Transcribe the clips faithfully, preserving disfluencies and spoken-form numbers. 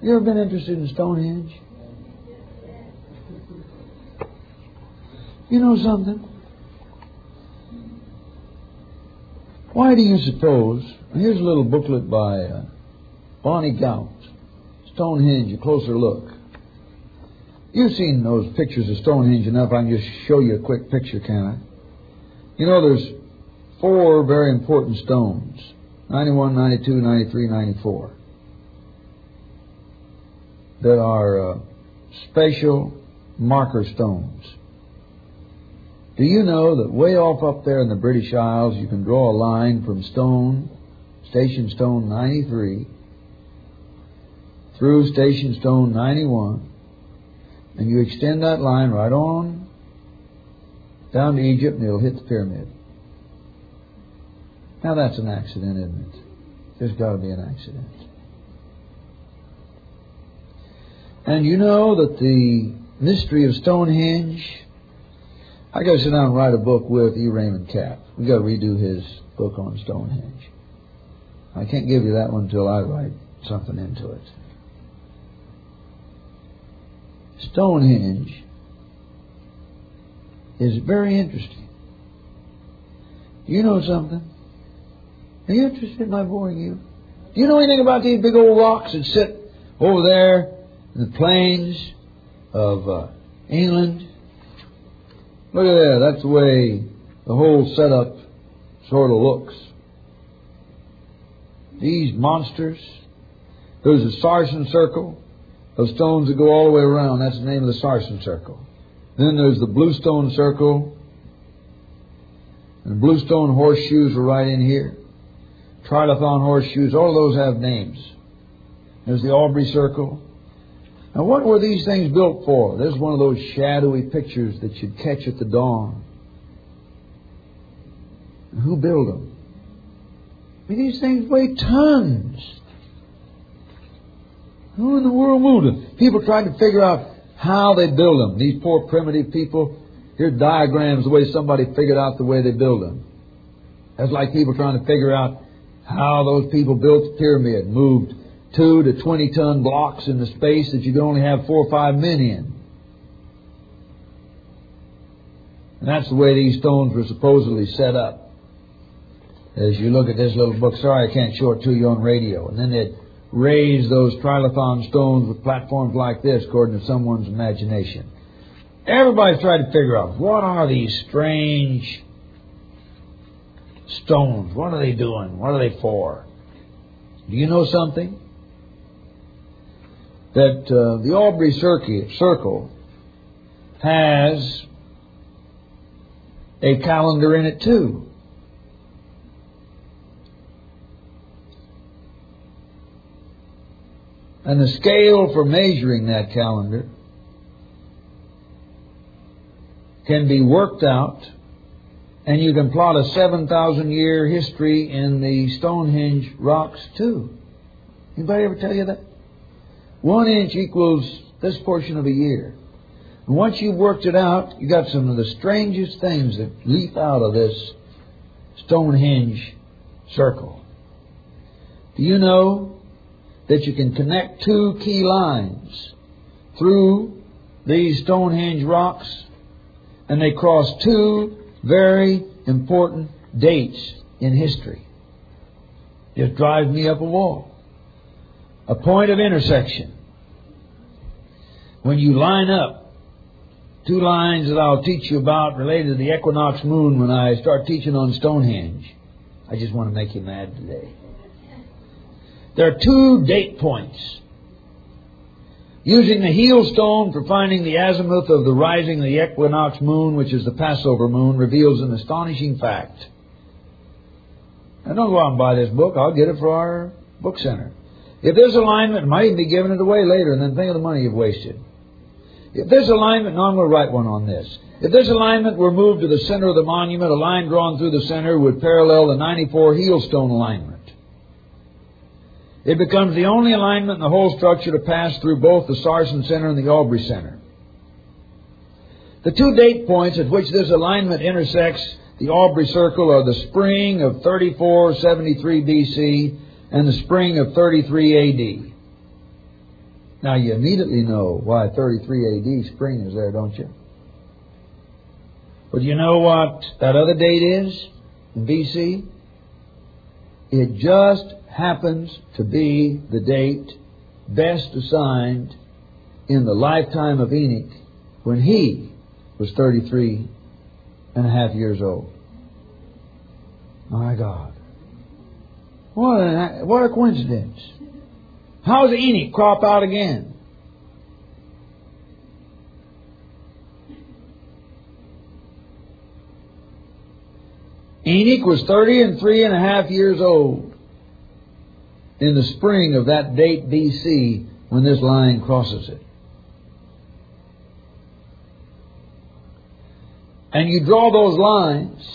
You ever been interested in Stonehenge? You know something? Why do you suppose... Here's a little booklet by uh, Bonnie Gout. Stonehenge, a closer look. You've seen those pictures of Stonehenge enough. I can just show you a quick picture, can I? You know, there's four very important stones. ninety-one, ninety-two, ninety-three, ninety-four. That are uh, special marker stones. Do you know that way off up there in the British Isles, you can draw a line from stone, Station Stone ninety-three, through Station Stone ninety-one, and you extend that line right on down to Egypt, and it'll hit the pyramid. Now that's an accident, isn't it? There's got to be an accident. And you know that the mystery of Stonehenge... I got to sit down and write a book with E. Raymond Capp. We got to redo his book on Stonehenge. I can't give you that one until I write something into it. Stonehenge is very interesting. You know something? Are you interested? Am I boring you? Do you know anything about these big old rocks that sit over there in the plains of uh, England? Look at there. That's the way the whole setup sort of looks. These monsters. There's a Sarsen Circle of stones that go all the way around. That's the name of the Sarsen Circle. Then there's the Bluestone Circle. And the Bluestone Horseshoes are right in here. Trilithon Horseshoes. All of those have names. There's the Aubrey Circle. Now, what were these things built for? This is one of those shadowy pictures that you'd catch at the dawn. And who built them? I mean, these things weigh tons. Who in the world moved them? People tried to figure out how they build them. These poor primitive people. Here's diagrams the way somebody figured out the way they build them. That's like people trying to figure out how those people built the pyramid, moved two to twenty ton blocks in the space that you could only have four or five men in. And that's the way these stones were supposedly set up. As you look at this little book, sorry I can't show it to you on radio. And then they'd raise those trilithon stones with platforms like this, according to someone's imagination. Everybody's trying to figure out, what are these strange stones? What are they doing? What are they for? Do you know something? That uh, the Aubrey Circle has a calendar in it too. And the scale for measuring that calendar can be worked out, and you can plot a seven thousand year history in the Stonehenge rocks too. Anybody ever tell you that? One inch equals this portion of a year. And once you've worked it out, you got some of the strangest things that leap out of this Stonehenge circle. Do you know that you can connect two key lines through these Stonehenge rocks, and they cross two very important dates in history? Just drives me up a wall. A point of intersection. When you line up two lines that I'll teach you about related to the equinox moon when I start teaching on Stonehenge. I just want to make you mad today. There are two date points. Using the heel stone for finding the azimuth of the rising of the equinox moon, which is the Passover moon, reveals an astonishing fact. Now don't go out and buy this book. I'll get it for our book center. If this alignment, I might even be giving it away later, and then think of the money you've wasted. If this alignment, no, I'm going to write one on this. If this alignment were moved to the center of the monument, a line drawn through the center would parallel the ninety-four heel stone alignment. It becomes the only alignment in the whole structure to pass through both the Sarsen Center and the Aubrey Center. The two date points at which this alignment intersects the Aubrey Circle are the spring of thirty-four seventy-three B C and the spring of thirty-three A D. Now you immediately know why thirty-three A D spring is there, don't you? But you know what that other date is in B C? It just happens to be the date best assigned in the lifetime of Enoch when he was thirty-three and a half years old. My God. What a, what a coincidence. How does Enoch crop out again? Enoch was thirty and three and a half years old in the spring of that date B C when this line crosses it. And you draw those lines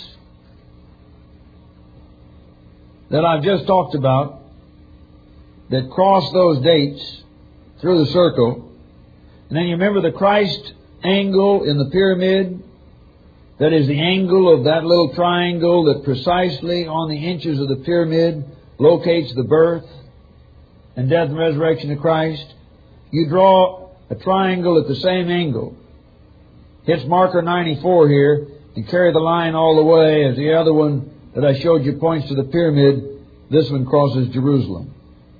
that I've just talked about that cross those dates through the circle. And then you remember the Christ angle in the pyramid? That is the angle of that little triangle that precisely on the inches of the pyramid locates the birth and death and resurrection of Christ. You draw a triangle at the same angle. Hits marker ninety-four here and carry the line all the way as the other one that I showed you points to the pyramid. This one crosses Jerusalem.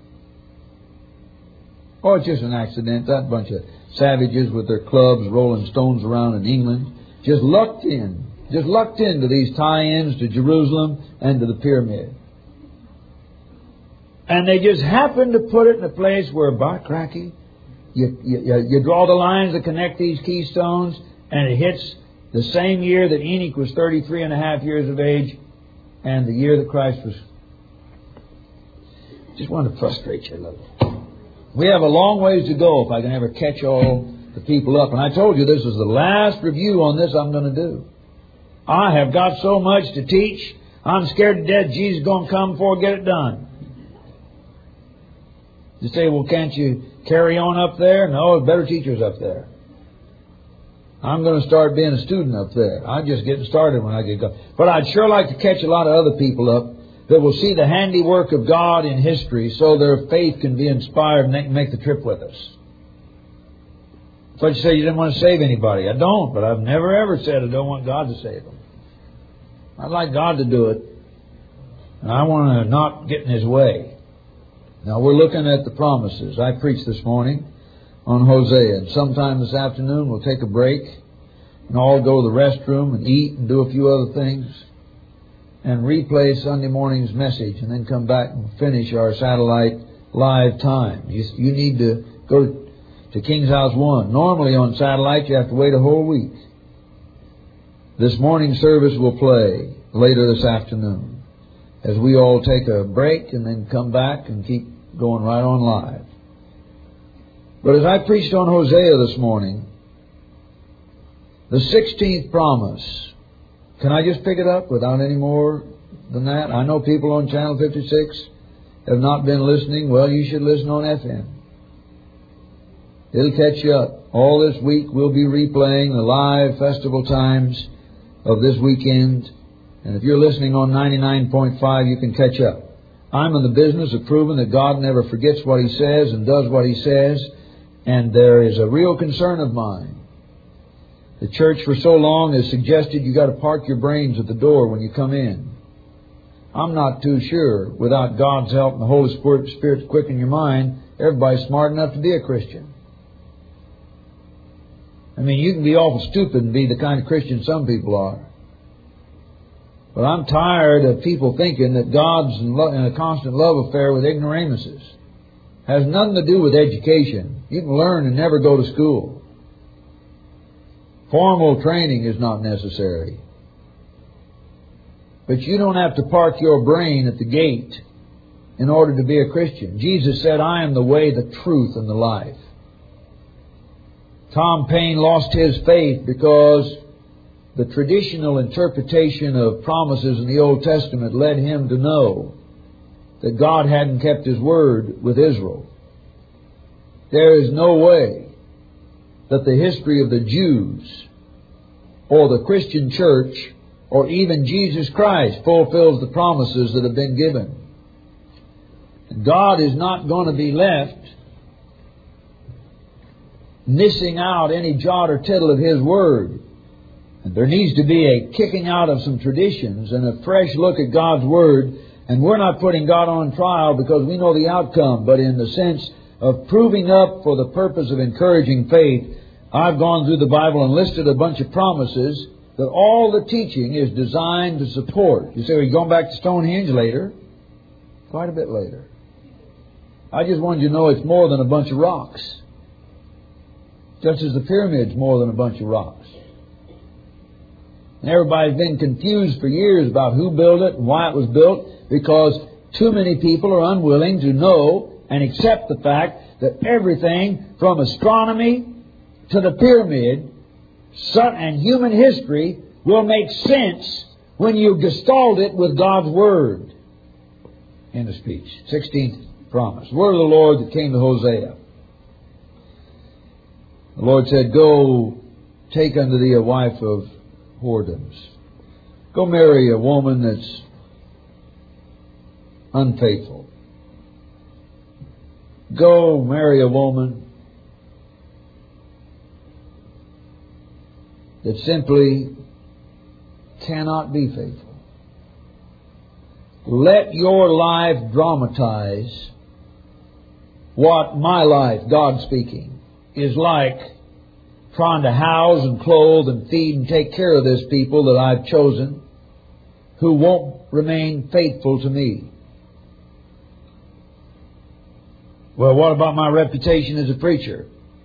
Oh, it's just an accident. That bunch of savages with their clubs rolling stones around in England just lucked in, just lucked into these tie-ins to Jerusalem and to the pyramid. And they just happened to put it in a place where, by cracky, you, you, you draw the lines that connect these keystones, and it hits the same year that Enoch was thirty-three and a half years of age, and the year that Christ was. Just want to frustrate you a little. We have a long ways to go if I can ever catch all the people up. And I told you this is the last review on this I'm going to do. I have got so much to teach. I'm scared to death Jesus is going to come before I get it done. You say, well, can't you carry on up there? No, there's better teachers up there. I'm going to start being a student up there. I'm just getting started when I get going. But I'd sure like to catch a lot of other people up that will see the handiwork of God in history so their faith can be inspired and they can make the trip with us. But you say you didn't want to save anybody. I don't, but I've never ever said I don't want God to save them. I'd like God to do it, and I want to not get in His way. Now we're looking at the promises. I preached this morning on Hosea, and sometime this afternoon we'll take a break and all go to the restroom and eat and do a few other things and replay Sunday morning's message and then come back and finish our satellite live time. You, you need to go to King's House one. Normally on satellite you have to wait a whole week. This morning service will play later this afternoon as we all take a break and then come back and keep going right on live. But as I preached on Hosea this morning, the sixteenth promise, can I just pick it up without any more than that? I know people on Channel fifty-six have not been listening. Well, you should listen on F M. It'll catch you up. All this week we'll be replaying the live festival times of this weekend. And if you're listening on ninety-nine point five, you can catch up. I'm in the business of proving that God never forgets what He says and does what He says. And there is a real concern of mine. The church for so long has suggested you got to park your brains at the door when you come in. I'm not too sure. Without God's help and the Holy Spirit to quicken your mind, everybody's smart enough to be a Christian. I mean, you can be awful stupid and be the kind of Christian some people are. But I'm tired of people thinking that God's in, lo- in a constant love affair with ignoramuses. Has nothing to do with education. You can learn and never go to school. Formal training is not necessary. But you don't have to park your brain at the gate in order to be a Christian. Jesus said, I am the way, the truth, and the life. Tom Paine lost his faith because the traditional interpretation of promises in the Old Testament led him to know that God hadn't kept His word with Israel. There is no way that the history of the Jews or the Christian church or even Jesus Christ fulfills the promises that have been given. God is not going to be left missing out any jot or tittle of His Word. And there needs to be a kicking out of some traditions and a fresh look at God's Word. And we're not putting God on trial because we know the outcome, but in the sense of proving up for the purpose of encouraging faith. I've gone through the Bible and listed a bunch of promises that all the teaching is designed to support. You say, well, you're going back to Stonehenge later? Quite a bit later. I just wanted you to know it's more than a bunch of rocks. Just as the pyramid's more than a bunch of rocks. And everybody's been confused for years about who built it and why it was built, because too many people are unwilling to know and accept the fact that everything from astronomy to the pyramid and human history will make sense when you gestalt it with God's Word. End of speech. sixteenth promise. Word of the Lord that came to Hosea. The Lord said, go take unto thee a wife of whoredoms. Go marry a woman that's unfaithful. Go marry a woman that simply cannot be faithful. Let your life dramatize what my life, God speaking, is like trying to house and clothe and feed and take care of this people that I've chosen who won't remain faithful to me. Well, what about my reputation as a preacher?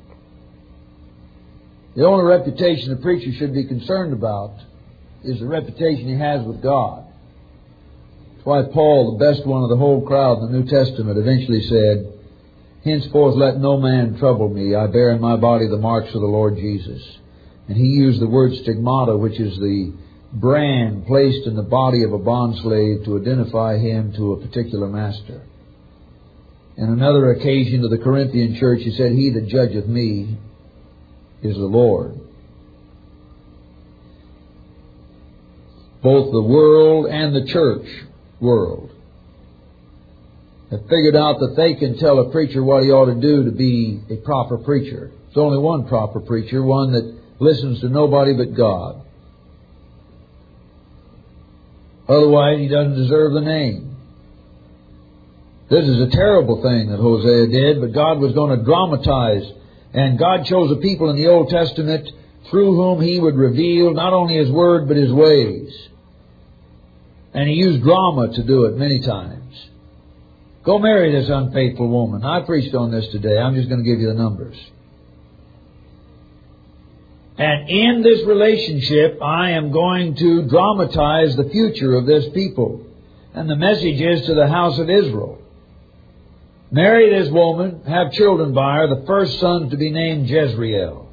The only reputation a preacher should be concerned about is the reputation he has with God. That's why Paul, the best one of the whole crowd in the New Testament, eventually said, henceforth let no man trouble me. I bear in my body the marks of the Lord Jesus. And he used the word stigmata, which is the brand placed in the body of a bondslave to identify him to a particular master. On another occasion to the Corinthian church, he said, he that judgeth me is the Lord. Both the world and the church world have figured out that they can tell a preacher what he ought to do to be a proper preacher. There's only one proper preacher, one that listens to nobody but God. Otherwise, he doesn't deserve the name. This is a terrible thing that Hosea did, but God was going to dramatize. And God chose a people in the Old Testament through whom He would reveal not only His Word, but His ways. And He used drama to do it many times. Go marry this unfaithful woman. I preached on this today. I'm just going to give you the numbers. And in this relationship, I am going to dramatize the future of this people. And the message is to the house of Israel. Marry this woman, have children by her, the first son to be named Jezreel,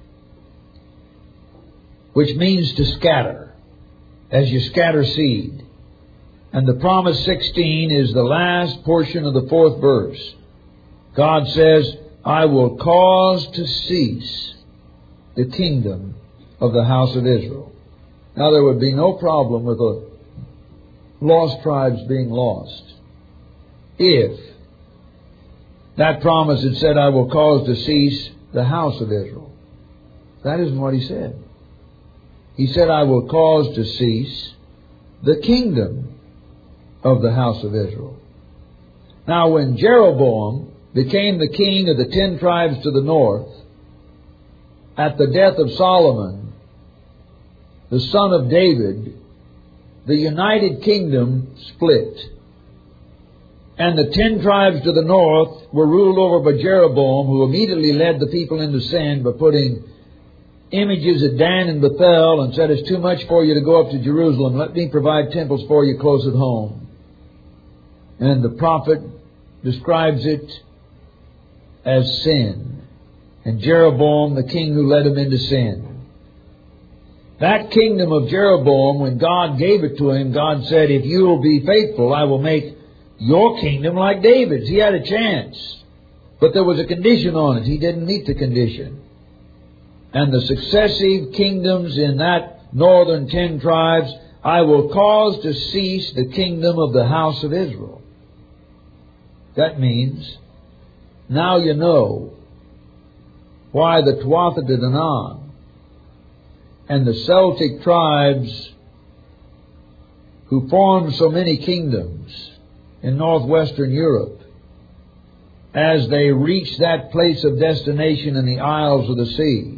which means to scatter, as you scatter seed. And the promise sixteen is the last portion of the fourth verse. God says, I will cause to cease the kingdom of the house of Israel. Now there would be no problem with the lost tribes being lost if that promise had said, I will cause to cease the house of Israel. That isn't what He said. He said, I will cause to cease the kingdom of the house of Israel. Now, when Jeroboam became the king of the ten tribes to the north, at the death of Solomon, the son of David, the united kingdom split. And the ten tribes to the north were ruled over by Jeroboam, who immediately led the people into sin by putting images at Dan and Bethel and said, it's too much for you to go up to Jerusalem. Let me provide temples for you close at home. And the prophet describes it as sin. And Jeroboam, the king who led him into sin. That kingdom of Jeroboam, when God gave it to him, God said, if you will be faithful, I will make your kingdom like David's. He had a chance. But there was a condition on it. He didn't meet the condition. And the successive kingdoms in that northern ten tribes, I will cause to cease the kingdom of the house of Israel. That means, now you know why the Tuatha De Danann and the Celtic tribes who formed so many kingdoms in northwestern Europe, as they reach that place of destination in the Isles of the Sea,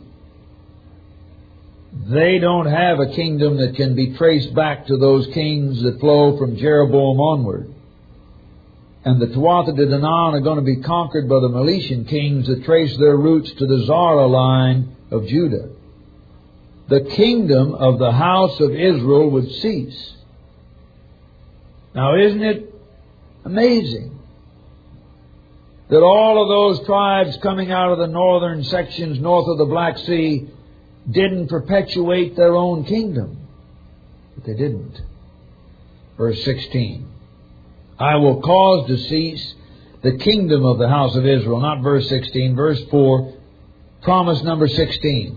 they don't have a kingdom that can be traced back to those kings that flow from Jeroboam onward. And the Tuatha De Danann are going to be conquered by the Milesian kings that trace their roots to the Zara line of Judah. The kingdom of the house of Israel would cease. Now, isn't it amazing that all of those tribes coming out of the northern sections north of the Black Sea didn't perpetuate their own kingdom? But they didn't. Verse sixteen. I will cause to cease the kingdom of the house of Israel. Not verse sixteen, verse four, promise number sixteen.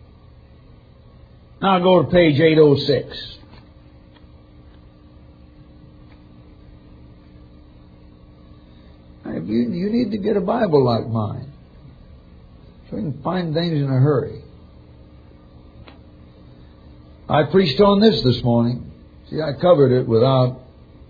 Now go to page eight oh six. You, you need to get a Bible like mine, so you can find things in a hurry. I preached on this this morning. See, I covered it without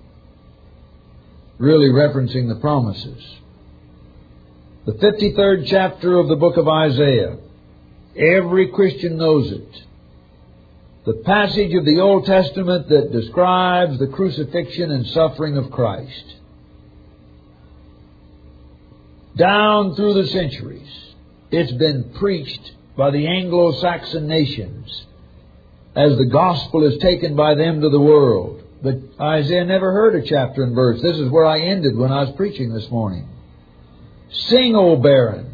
really referencing the promises. The fifty-third chapter of the book of Isaiah. Every Christian knows it. The passage of the Old Testament that describes the crucifixion and suffering of Christ. Down through the centuries, it's been preached by the Anglo-Saxon nations as the gospel is taken by them to the world. But Isaiah never heard a chapter and verse. This is where I ended when I was preaching this morning. Sing, O barren,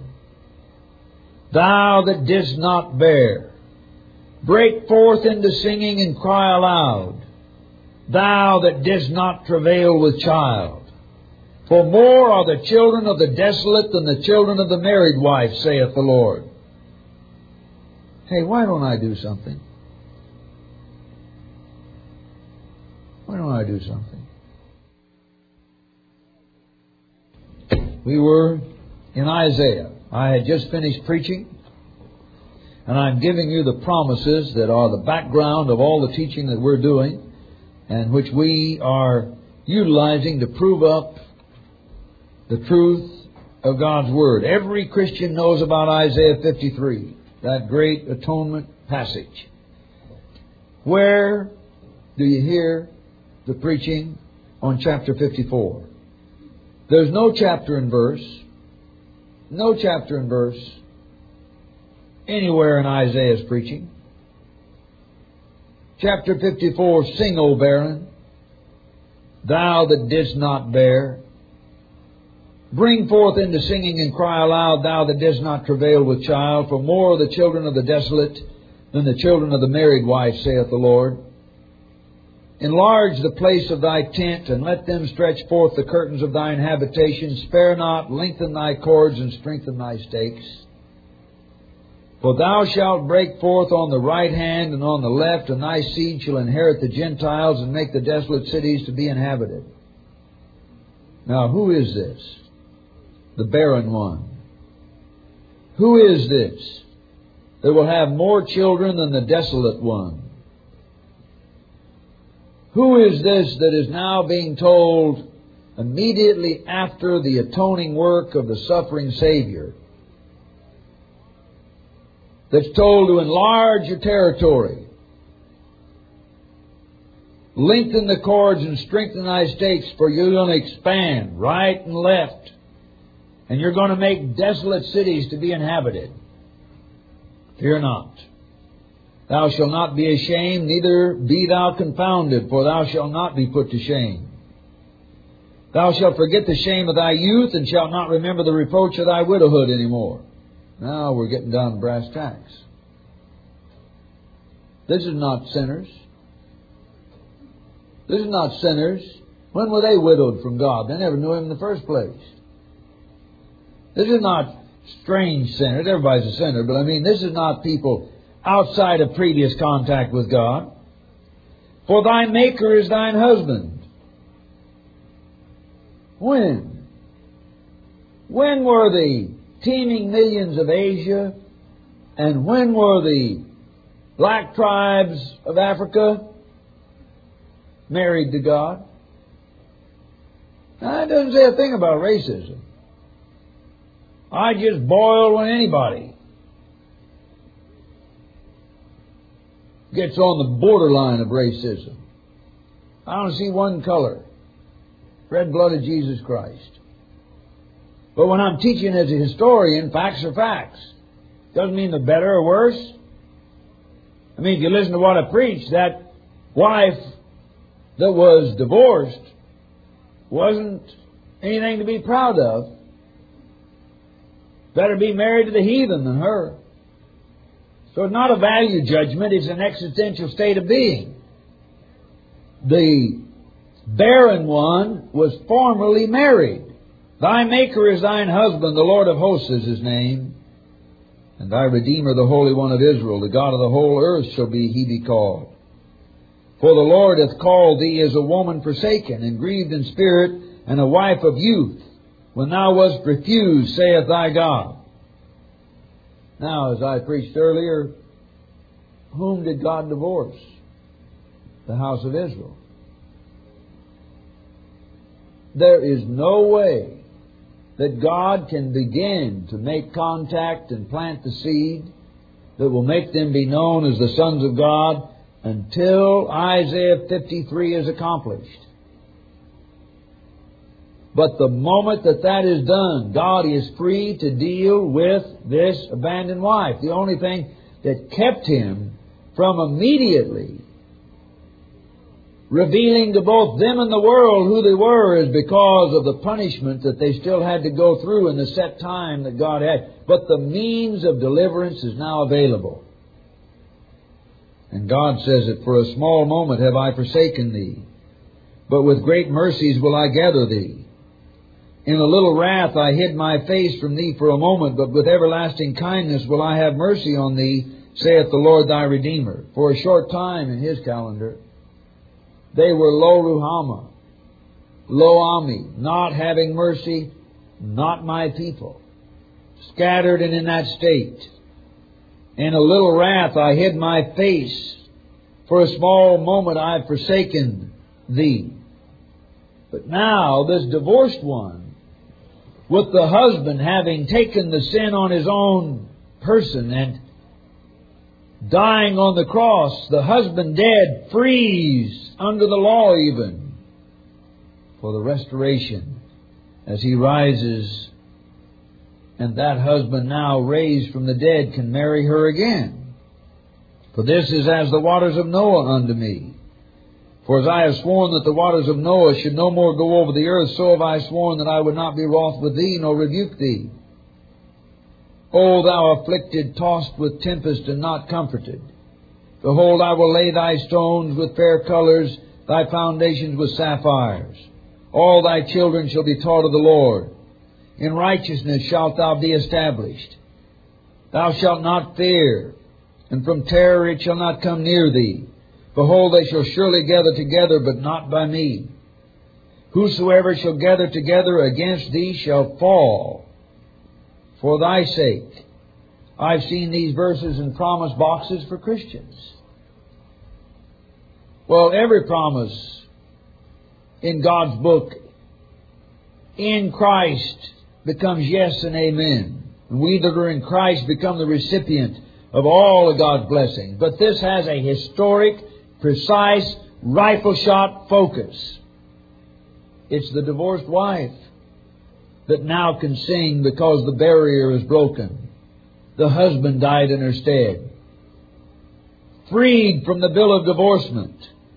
thou that didst not bear. Break forth into singing and cry aloud, thou that didst not travail with child. For more are the children of the desolate than the children of the married wife, saith the Lord. Hey, why don't I do something? Why don't I do something? We were in Isaiah. I had just finished preaching, and I'm giving you the promises that are the background of all the teaching that we're doing, and which we are utilizing to prove up the truth of God's Word. Every Christian knows about Isaiah fifty-three, that great atonement passage. Where do you hear the preaching on chapter fifty-four? There's no chapter and verse, no chapter and verse anywhere in Isaiah's preaching. Chapter fifty-four, sing, O barren, thou that didst not bear. Bring forth into singing and cry aloud, thou that didst not travail with child. For more are the children of the desolate than the children of the married wife, saith the Lord. Enlarge the place of thy tent, and let them stretch forth the curtains of thine habitation. Spare not, lengthen thy cords, and strengthen thy stakes. For thou shalt break forth on the right hand and on the left, and thy seed shall inherit the Gentiles, and make the desolate cities to be inhabited. Now, who is this? The barren one. Who is this that will have more children than the desolate one? Who is this that is now being told immediately after the atoning work of the suffering Savior, that's told to enlarge your territory, lengthen the cords and strengthen thy stakes, for you're going to expand right and left, and you're going to make desolate cities to be inhabited. Fear not. Thou shalt not be ashamed, neither be thou confounded, for thou shalt not be put to shame. Thou shalt forget the shame of thy youth, and shalt not remember the reproach of thy widowhood any more. Now we're getting down to brass tacks. This is not sinners. This is not sinners. When were they widowed from God? They never knew Him in the first place. This is not strange sinners. Everybody's a sinner, but I mean, this is not people outside of previous contact with God. For thy Maker is thine husband. When? When were the teeming millions of Asia? And when were the black tribes of Africa married to God? Now, that doesn't say a thing about racism. I just boil when anybody gets on the borderline of racism. I don't see one color. Red blood of Jesus Christ. But when I'm teaching as a historian, facts are facts. Doesn't mean they're better or worse. I mean, if you listen to what I preach, that wife that was divorced wasn't anything to be proud of. Better be married to the heathen than her. So it's not a value judgment, it's an existential state of being. The barren one was formerly married. Thy Maker is thine husband, the Lord of hosts is His name. And thy Redeemer, the Holy One of Israel, the God of the whole earth shall be He be called. For the Lord hath called thee as a woman forsaken, and grieved in spirit, and a wife of youth, when thou wast refused, saith thy God. Now, as I preached earlier, whom did God divorce? The house of Israel. There is no way that God can begin to make contact and plant the seed that will make them be known as the sons of God until Isaiah fifty-three is accomplished. But the moment that that is done, God is free to deal with this abandoned wife. The only thing that kept Him from immediately revealing to both them and the world who they were is because of the punishment that they still had to go through in the set time that God had. But the means of deliverance is now available. And God says that for a small moment have I forsaken thee, but with great mercies will I gather thee. In a little wrath I hid my face from thee for a moment, but with everlasting kindness will I have mercy on thee, saith the Lord thy Redeemer. For a short time in His calendar, they were lo ruhama, lo ami, not having mercy, not my people, scattered and in that state. In a little wrath I hid my face, for a small moment I have forsaken thee. But now this divorced one, with the husband having taken the sin on his own person and dying on the cross, the husband dead, frees under the law even for the restoration as he rises, and that husband now raised from the dead can marry her again. For this is as the waters of Noah unto me. For as I have sworn that the waters of Noah should no more go over the earth, so have I sworn that I would not be wroth with thee, nor rebuke thee. O thou afflicted, tossed with tempest, and not comforted. Behold, I will lay thy stones with fair colours, thy foundations with sapphires. All thy children shall be taught of the Lord. In righteousness shalt thou be established. Thou shalt not fear, and from terror it shall not come near thee. Behold, they shall surely gather together, but not by me. Whosoever shall gather together against thee shall fall for thy sake. I've seen these verses in promise boxes for Christians. Well, every promise in God's book in Christ becomes yes and amen. And we that are in Christ become the recipient of all of God's blessings. But this has a historic, precise, rifle shot focus. It's the divorced wife that now can sing because the barrier is broken. The husband died in her stead. Freed from the bill of divorcement.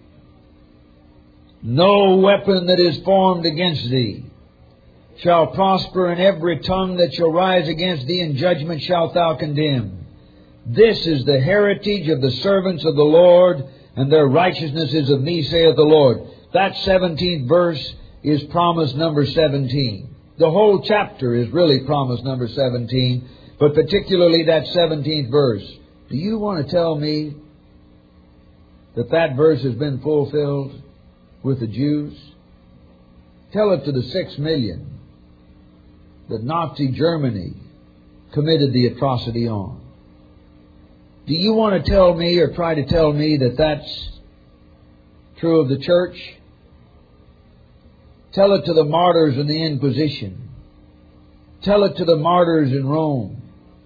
No weapon that is formed against thee shall prosper, and every tongue that shall rise against thee in judgment shalt thou condemn. This is the heritage of the servants of the Lord, and their righteousness is of me, saith the Lord. That seventeenth verse is promise number seventeen. The whole chapter is really promise number seventeen, but particularly that seventeenth verse. Do you want to tell me that that verse has been fulfilled with the Jews? Tell it to the six million that Nazi Germany committed the atrocity on. Do you want to tell me or try to tell me that that's true of the church? Tell it to the martyrs in the Inquisition. Tell it to the martyrs in Rome.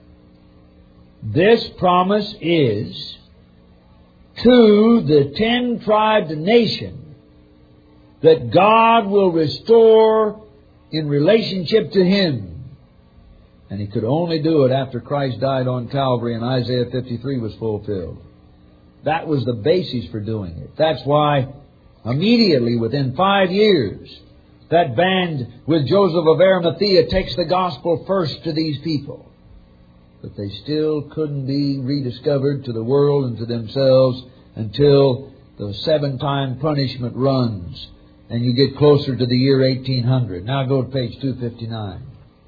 This promise is to the ten-tribed nation that God will restore in relationship to Him. And He could only do it after Christ died on Calvary and Isaiah fifty-three was fulfilled. That was the basis for doing it. That's why immediately within five years, that band with Joseph of Arimathea takes the gospel first to these people. But they still couldn't be rediscovered to the world and to themselves until the seven-time punishment runs and you get closer to the year eighteen hundred. Now go to page two fifty-nine.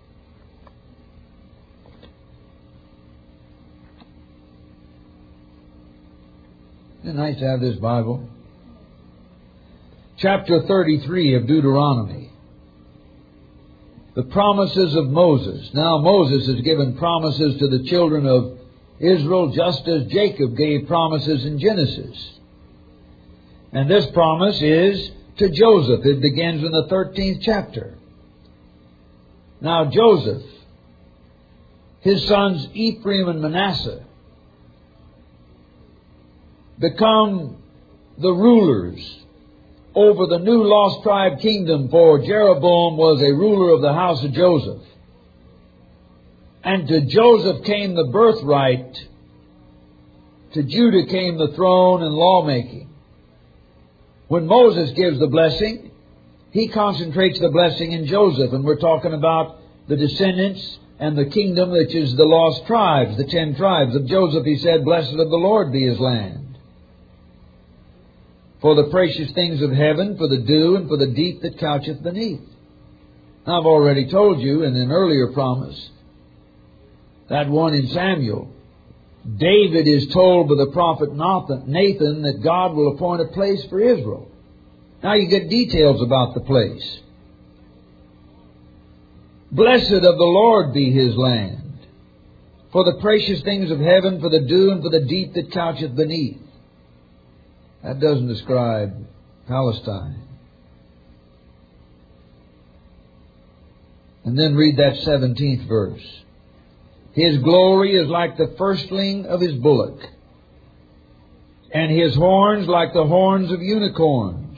Isn't it nice to have this Bible? Chapter thirty-three of Deuteronomy. The promises of Moses. Now Moses has given promises to the children of Israel just as Jacob gave promises in Genesis. And this promise is to Joseph. It begins in the thirteenth chapter. Now Joseph, his sons Ephraim and Manasseh, become the rulers over the new lost tribe kingdom, for Jeroboam was a ruler of the house of Joseph. And to Joseph came the birthright, to Judah came the throne and lawmaking. When Moses gives the blessing, he concentrates the blessing in Joseph, and we're talking about the descendants and the kingdom which is the lost tribes, the ten tribes of Joseph. He said, "Blessed of the Lord be His land. For the precious things of heaven, for the dew, and for the deep that coucheth beneath." Now, I've already told you in an earlier promise, that one in Samuel, David is told by the prophet Nathan that God will appoint a place for Israel. Now you get details about the place. "Blessed of the Lord be His land, for the precious things of heaven, for the dew, and for the deep that coucheth beneath." That doesn't describe Palestine. And then read that seventeenth verse. "His glory is like the firstling of his bullock, and his horns like the horns of unicorns."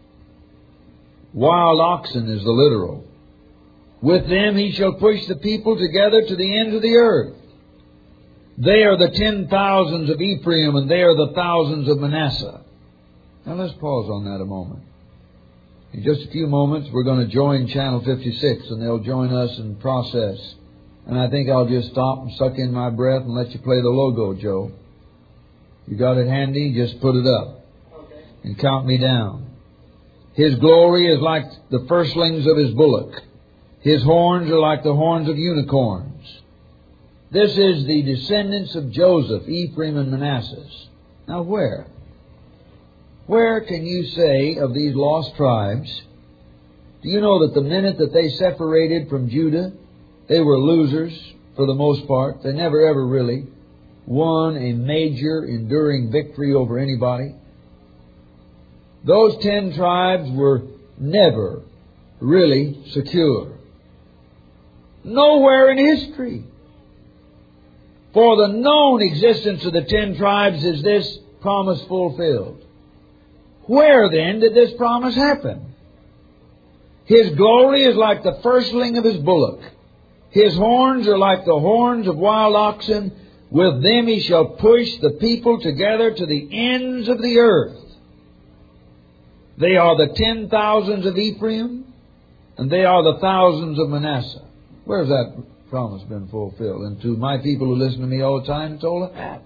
Wild oxen is the literal. "With them he shall push the people together to the ends of the earth. They are the ten thousands of Ephraim, and they are the thousands of Manasseh." Now let's pause on that a moment. In just a few moments we're going to join Channel fifty-six, and they'll join us in process. And I think I'll just stop and suck in my breath and let you play the logo, Joe. You got it handy? Just put it up. Okay. And count me down. "His glory is like the firstlings of his bullock. His horns are like the horns of unicorns." This is the descendants of Joseph, Ephraim and Manasseh. Now where? Where can you say of these lost tribes, do you know that the minute that they separated from Judah, they were losers for the most part? They never ever really won a major enduring victory over anybody. Those ten tribes were never really secure. Nowhere in history. For the known existence of the ten tribes is this promise fulfilled. Where then did this promise happen? "His glory is like the firstling of his bullock. His horns are like the horns of wild oxen. With them he shall push the people together to the ends of the earth." They are the ten thousands of Ephraim, and they are the thousands of Manasseh. Where's that promise been fulfilled? And to my people who listen to me all the time, it's old hat.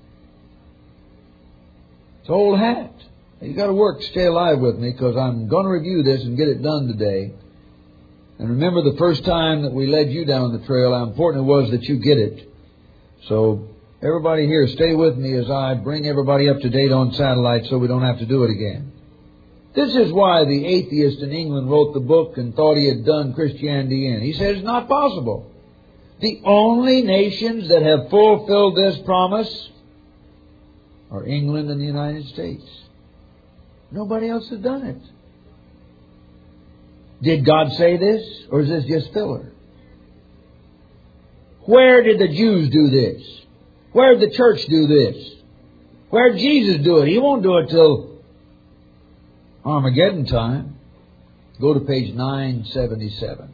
It's old hat. You've got to work to stay alive with me, because I'm going to review this and get it done today. And remember the first time that we led you down the trail, how important it was that you get it. So everybody here, stay with me as I bring everybody up to date on satellite so we don't have to do it again. This is why the atheist in England wrote the book and thought he had done Christianity in. He says it's not possible. The only nations that have fulfilled this promise are England and the United States. Nobody else has done it. Did God say this, or is this just filler? Where did the Jews do this? Where did the church do this? Where did Jesus do it? He won't do it till Armageddon time. Go to page nine seventy-seven.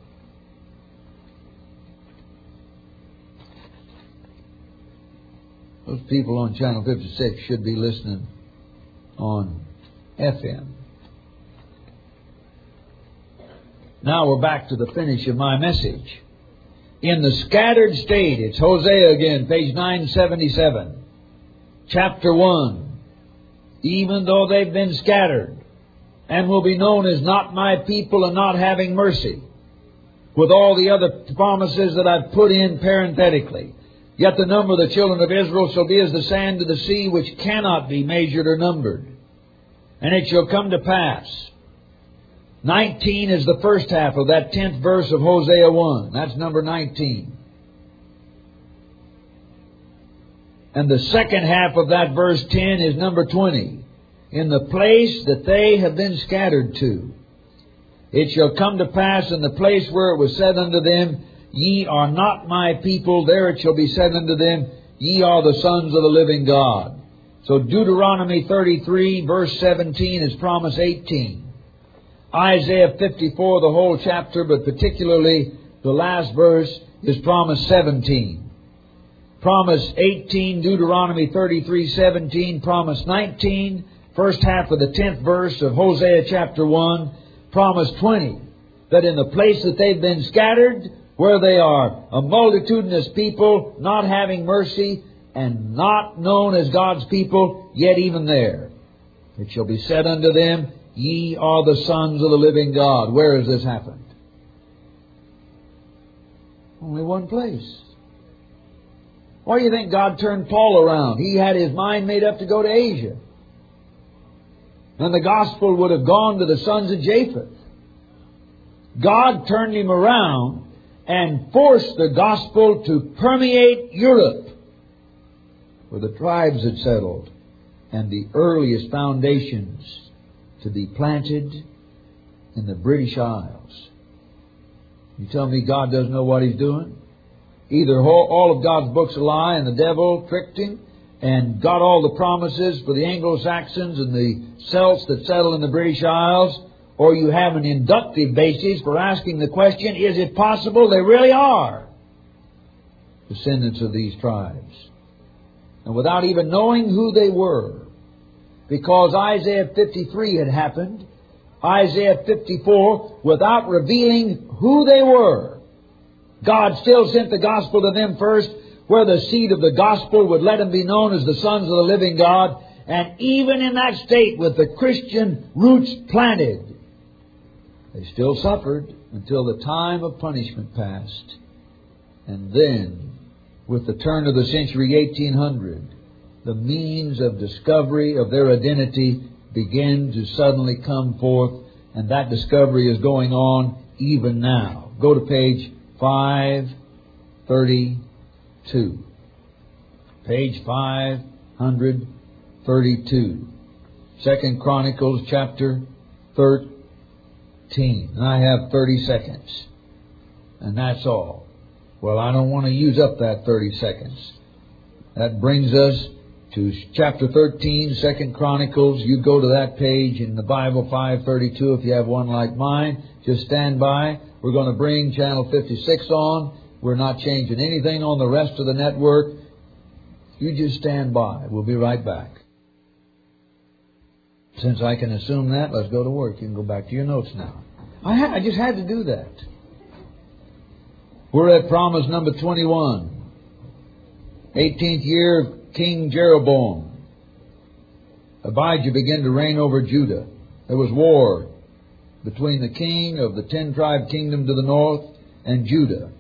Those people on channel fifty-six should be listening on F M. Now we're back to the finish of my message. In the scattered state, it's Hosea again, page nine seventy-seven. Chapter one. Even though they've been scattered and will be known as not my people and not having mercy, with all the other promises that I've put in parenthetically, yet the number of the children of Israel shall be as the sand of the sea, which cannot be measured or numbered. And it shall come to pass. nineteen is the first half of that tenth verse of Hosea one. That's number nineteen. And the second half of that verse ten is number twenty. In the place that they have been scattered to, it shall come to pass in the place where it was said unto them, Ye are not my people, there it shall be said unto them, Ye are the sons of the living God. So Deuteronomy thirty-three, verse seventeen is promise eighteen. Isaiah fifty-four, the whole chapter, but particularly the last verse, is promise seventeen. Promise eighteen, Deuteronomy thirty-three, seventeen, promise nineteen, first half of the tenth verse of Hosea chapter one, promise twenty, that in the place that they've been scattered, where they are a multitudinous people, not having mercy, and not known as God's people, yet even there, it shall be said unto them, Ye are the sons of the living God. Where has this happened? Only one place. Why do you think God turned Paul around? He had his mind made up to go to Asia. And the gospel would have gone to the sons of Japheth. God turned him around and forced the gospel to permeate Europe, where the tribes had settled, and the earliest foundations to be planted in the British Isles. You tell me God doesn't know what He's doing? Either all of God's books a lie and the devil tricked him and got all the promises for the Anglo-Saxons and the Celts that settled in the British Isles, or you have an inductive basis for asking the question, is it possible they really are descendants of these tribes? And without even knowing who they were, because Isaiah fifty-three had happened, Isaiah fifty-four, without revealing who they were, God still sent the gospel to them first, where the seed of the gospel would let them be known as the sons of the living God. And even in that state, with the Christian roots planted, they still suffered until the time of punishment passed. And then, with the turn of the century eighteen hundred, the means of discovery of their identity began to suddenly come forth, and that discovery is going on even now. Go to page five thirty-two. Page five thirty-two. Second Chronicles chapter thirteen. And I have thirty seconds. And that's all. Well, I don't want to use up that thirty seconds. That brings us to chapter thirteen, Second Chronicles. You go to that page in the Bible, five thirty-two, if you have one like mine. Just stand by. We're going to bring channel fifty-six on. We're not changing anything on the rest of the network. You just stand by. We'll be right back. Since I can assume that, let's go to work. You can go back to your notes now. I, ha- I just had to do that. We're at promise number twenty-one. eighteenth year of King Jeroboam. Abijah began to reign over Judah. There was war between the king of the ten-tribe kingdom to the north and Judah.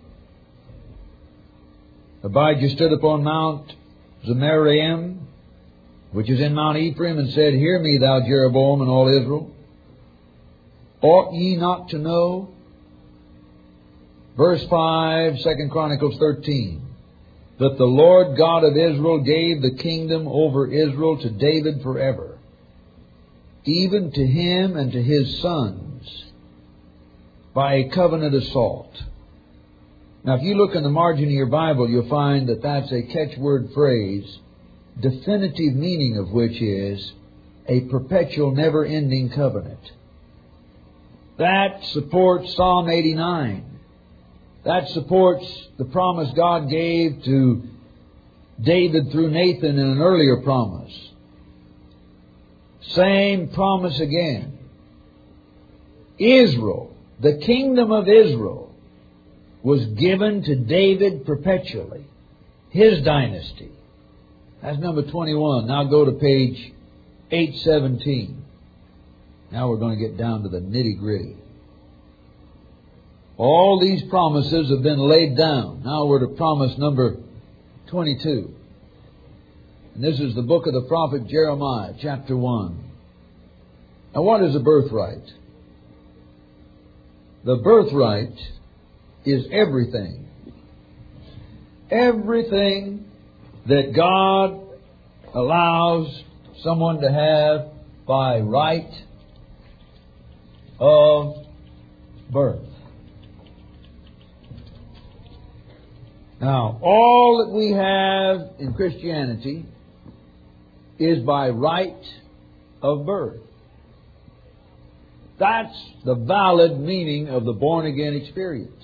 Abijah stood upon Mount Zemaraim, which is in Mount Ephraim, and said, Hear me, thou Jeroboam and all Israel. Ought ye not to know? Verse five, Second Chronicles thirteen. That the Lord God of Israel gave the kingdom over Israel to David forever, even to him and to his sons, by a covenant of salt. Now, if you look in the margin of your Bible, you'll find that that's a catchword phrase, definitive meaning of which is a perpetual, never-ending covenant. That supports Psalm eighty-nine. That supports the promise God gave to David through Nathan in an earlier promise. Same promise again. Israel, the kingdom of Israel, was given to David perpetually. His dynasty. That's number twenty-one. Now go to page eight seventeen. Now we're going to get down to the nitty-gritty. All these promises have been laid down. Now we're to promise number twenty-two. And this is the book of the prophet Jeremiah, chapter one. Now what is a birthright? The birthright is everything. Everything that God allows someone to have by right of birth. Now, all that we have in Christianity is by right of birth. That's the valid meaning of the born-again experience.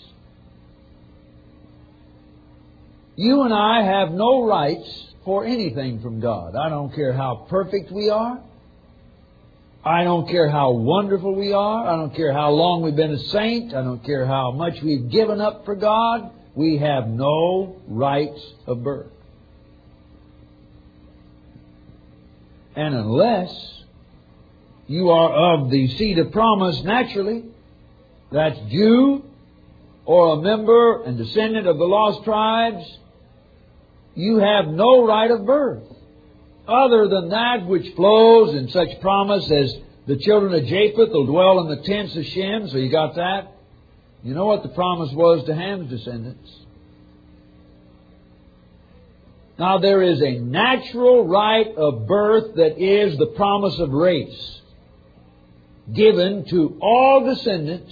You and I have no rights for anything from God. I don't care how perfect we are. I don't care how wonderful we are. I don't care how long we've been a saint. I don't care how much we've given up for God. We have no rights of birth. And unless you are of the seed of promise naturally, that's Jew or a member and descendant of the lost tribes, you have no right of birth other than that which flows in such promise as the children of Japheth will dwell in the tents of Shem. So you got that? You know what the promise was to Ham's descendants. Now there is a natural right of birth that is the promise of race given to all descendants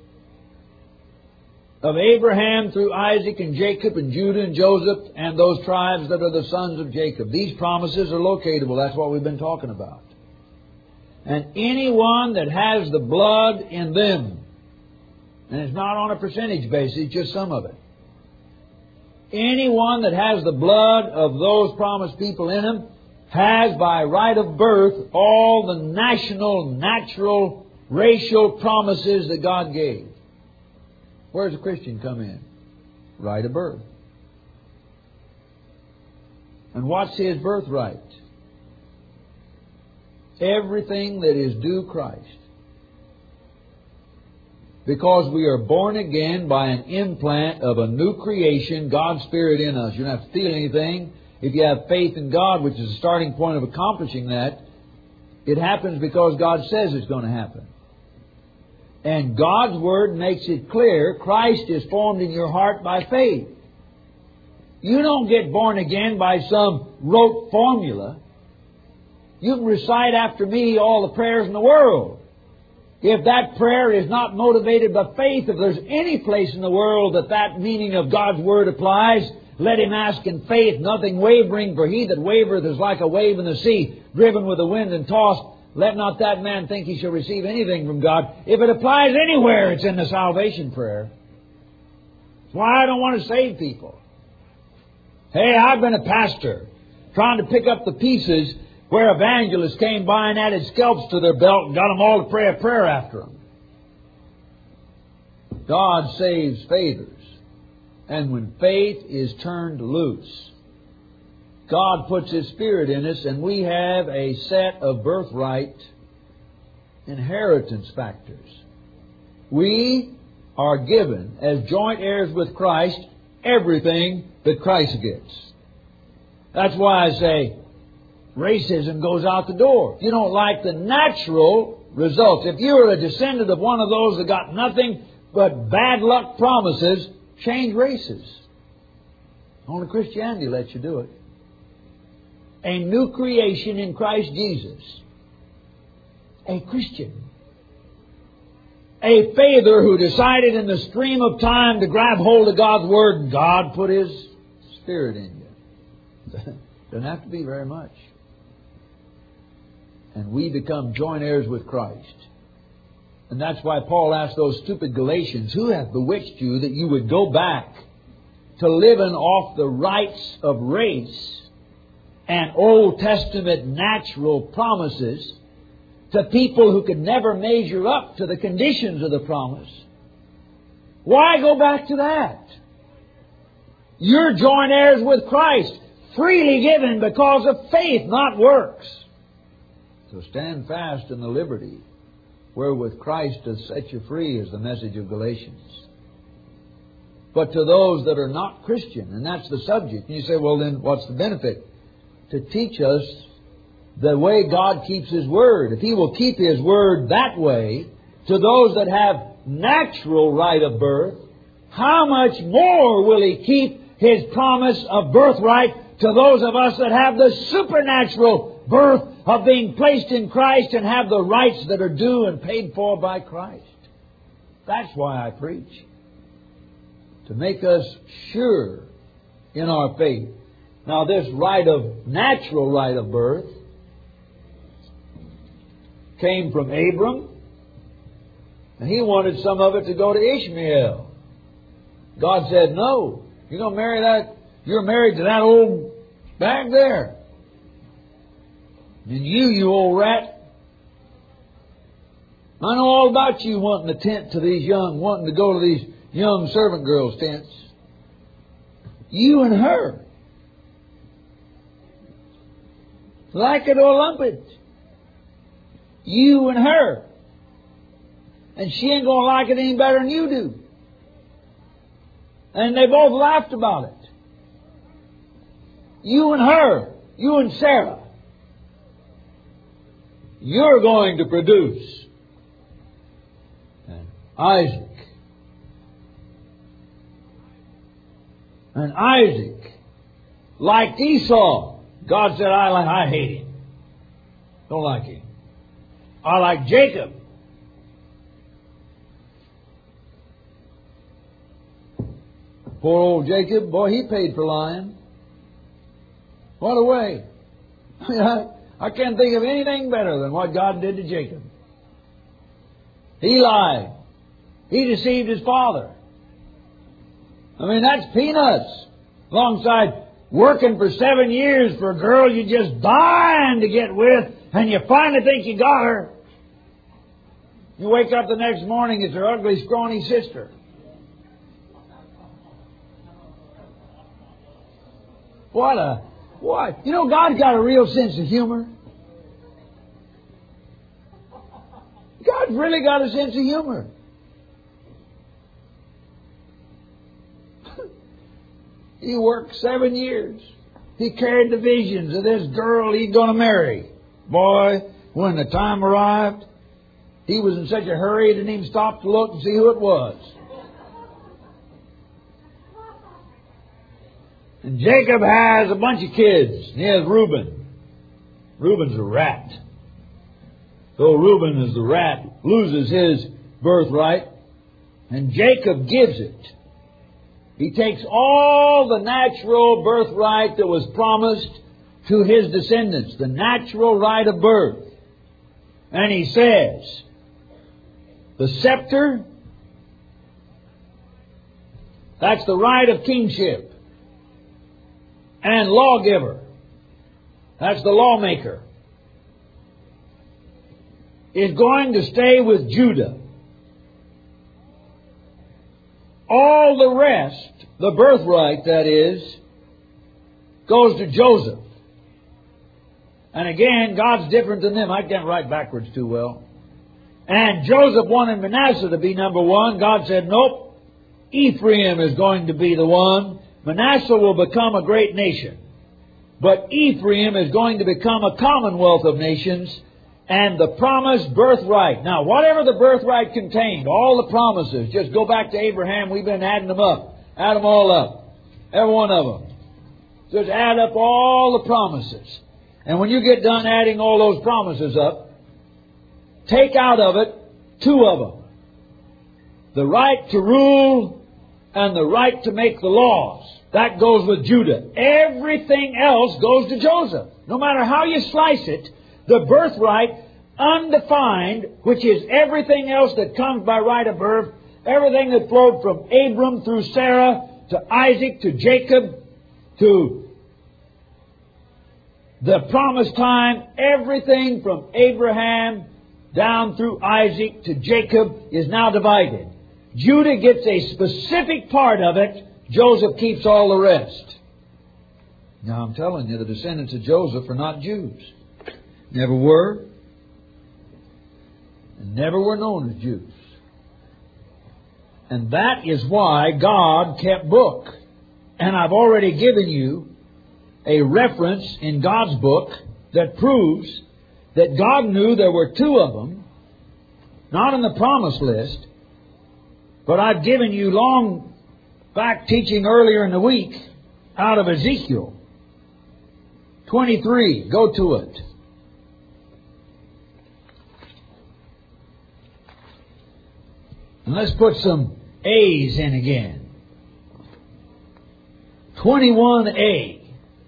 of Abraham through Isaac and Jacob and Judah and Joseph and those tribes that are the sons of Jacob. These promises are locatable. That's what we've been talking about. And anyone that has the blood in them, and it's not on a percentage basis, just some of it. Anyone that has the blood of those promised people in him has by right of birth all the national, natural, racial promises that God gave. Where does a Christian come in? Right of birth. And what's his birthright? Everything that is due Christ. Because we are born again by an implant of a new creation, God's Spirit in us. You don't have to feel anything. If you have faith in God, which is the starting point of accomplishing that, it happens because God says it's going to happen. And God's Word makes it clear Christ is formed in your heart by faith. You don't get born again by some rote formula. You can recite after me all the prayers in the world. If that prayer is not motivated by faith, if there's any place in the world that that meaning of God's Word applies, let him ask in faith, nothing wavering, for he that wavereth is like a wave in the sea, driven with the wind and tossed. Let not that man think he shall receive anything from God. If it applies anywhere, it's in the salvation prayer. That's why I don't want to save people. Hey, I've been a pastor trying to pick up the pieces where evangelists came by and added scalps to their belt and got them all to pray a prayer after them. God saves faithers. And when faith is turned loose, God puts His Spirit in us, and we have a set of birthright inheritance factors. We are given, as joint heirs with Christ, everything that Christ gets. That's why I say racism goes out the door. If you don't like the natural results, if you're a descendant of one of those that got nothing But bad luck promises change races. Only Christianity lets you do it. A new creation in Christ Jesus. A Christian. A father who decided in the stream of time to grab hold of God's Word, and God put His Spirit in you. Doesn't have to be very much. And we become joint heirs with Christ. And that's why Paul asked those stupid Galatians, who hath bewitched you that you would go back to living off the rights of race and Old Testament natural promises to people who could never measure up to the conditions of the promise? Why go back to that? You're joint heirs with Christ, freely given because of faith, not works. So stand fast in the liberty wherewith Christ doth set you free, is the message of Galatians. But to those that are not Christian, and that's the subject, and you say, well then, what's the benefit? To teach us the way God keeps His Word. If He will keep His Word that way, to those that have natural right of birth, how much more will He keep His promise of birthright to those of us that have the supernatural birth of being placed in Christ and have the rights that are due and paid for by Christ? That's why I preach. To make us sure in our faith. Now this right of, natural right of birth came from Abram, and he wanted some of it to go to Ishmael. God said, no, you're going to marry that, you're married to that old bag there. And you, you old rat, I know all about you wanting a tent to these young, wanting to go to these young servant girls' tents. You and her. Like it or lump it. You and her. And she ain't going to like it any better than you do. And they both laughed about it. You and her. You and Sarah. You're going to produce Isaac. And Isaac liked Esau. God said, I like, I hate him. Don't like him. I like Jacob. Poor old Jacob, boy, he paid for lying. What a way. I, I can't think of anything better than what God did to Jacob. He lied. He deceived his father. I mean, that's peanuts. Alongside working for seven years for a girl you're just dying to get with, and you finally think you got her. You wake up the next morning, it's her ugly, scrawny sister. What a... What? You know, God's got a real sense of humor. God's really got a sense of humor. He worked seven years. He carried the visions of this girl he's going to marry. Boy, when the time arrived, he was in such a hurry he didn't even stop to look and see who it was. And Jacob has a bunch of kids. He has Reuben. Reuben's a rat. So Reuben, as the rat, loses his birthright, and Jacob gives it. He takes all the natural birthright that was promised to his descendants, the natural right of birth. And he says, the scepter, that's the right of kingship. And lawgiver, that's the lawmaker, is going to stay with Judah. All the rest, the birthright that is, goes to Joseph. And again, God's different than them. I can't write backwards too well. And Joseph wanted Manasseh to be number one. God said, nope, Ephraim is going to be the one. Manasseh will become a great nation. But Ephraim is going to become a commonwealth of nations. and the promised birthright. Now, whatever the birthright contained, all the promises, just go back to Abraham. We've been adding them up. Add them all up. Every one of them. Just add up all the promises. And when you get done adding all those promises up, take out of it two of them. The right to rule and the right to make the laws. That goes with Judah. Everything else goes to Joseph. No matter how you slice it, the birthright, undefined, which is everything else that comes by right of birth, everything that flowed from Abram through Sarah to Isaac to Jacob to the promised time, everything from Abraham down through Isaac to Jacob is now divided. Judah gets a specific part of it. Joseph keeps all the rest. Now I'm telling you, the descendants of Joseph are not Jews. Never were. And never were known as Jews. And that is why God kept book. And I've already given you a reference in God's book that proves that God knew there were two of them, not in the promise list, but I've given you long back teaching earlier in the week out of Ezekiel twenty-three. Go to it. And let's put some A's in again. twenty-one A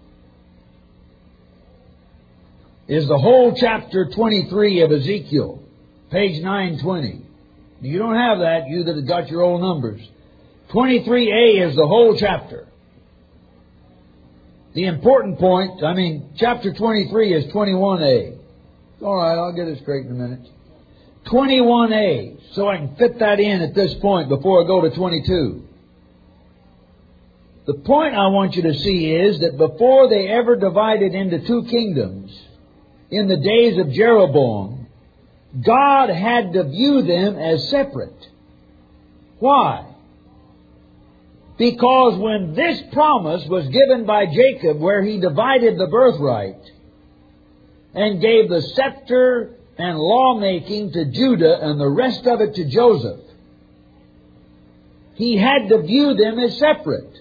is the whole chapter twenty-three of Ezekiel, page nine twenty. You don't have that, you that have got your old numbers. twenty-three A is the whole chapter. The important point, I mean, chapter twenty-three is twenty-one A. All right, I'll get it straight in a minute. twenty-one A, so I can fit that in at this point before I go to twenty-two. The point I want you to see is that before they ever divided into two kingdoms, in the days of Jeroboam, God had to view them as separate. Why? Because when this promise was given by Jacob, where he divided the birthright and gave the scepter and lawmaking to Judah and the rest of it to Joseph, he had to view them as separate.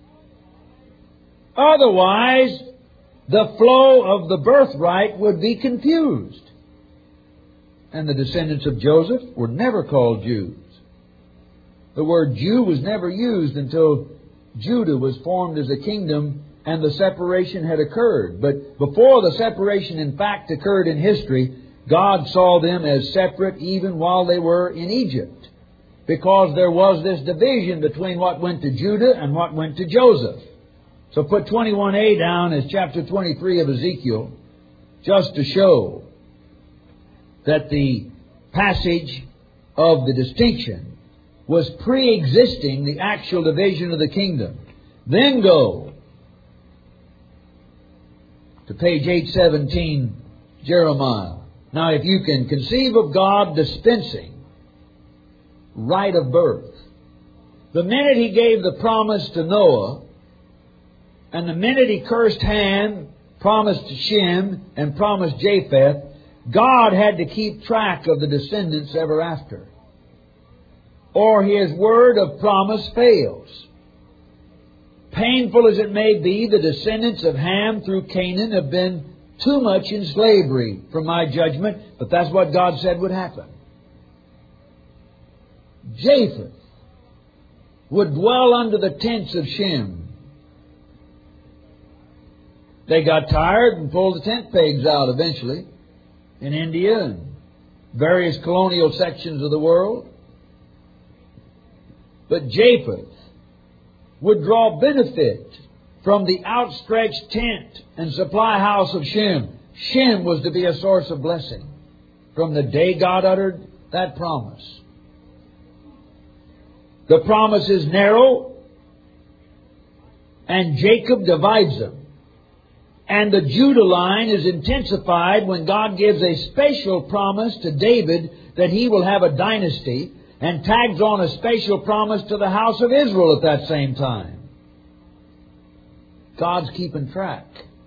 Otherwise, the flow of the birthright would be confused. And the descendants of Joseph were never called Jews. The word Jew was never used until Judah was formed as a kingdom and the separation had occurred. But before the separation in fact occurred in history, God saw them as separate even while they were in Egypt. Because there was this division between what went to Judah and what went to Joseph. So put twenty-one A down as chapter twenty-three of Ezekiel, just to show that the passage of the distinction was pre-existing the actual division of the kingdom. Then go to page eight seventeen, Jeremiah. Now, if you can conceive of God dispensing right of birth, the minute He gave the promise to Noah, and the minute He cursed Ham, promised Shem, and promised Japheth, God had to keep track of the descendants ever after, or His word of promise fails. Painful as it may be, the descendants of Ham through Canaan have been too much in slavery for my judgment, but that's what God said would happen. Japheth would dwell under the tents of Shem. They got tired and pulled the tent pegs out eventually in India and various colonial sections of the world. But Japheth would draw benefit from the outstretched tent and supply house of Shem. Shem was to be a source of blessing from the day God uttered that promise. The promise is narrow, and Jacob divides them. And the Judah line is intensified when God gives a special promise to David that he will have a dynasty, and tags on a special promise to the house of Israel at that same time. God's keeping track.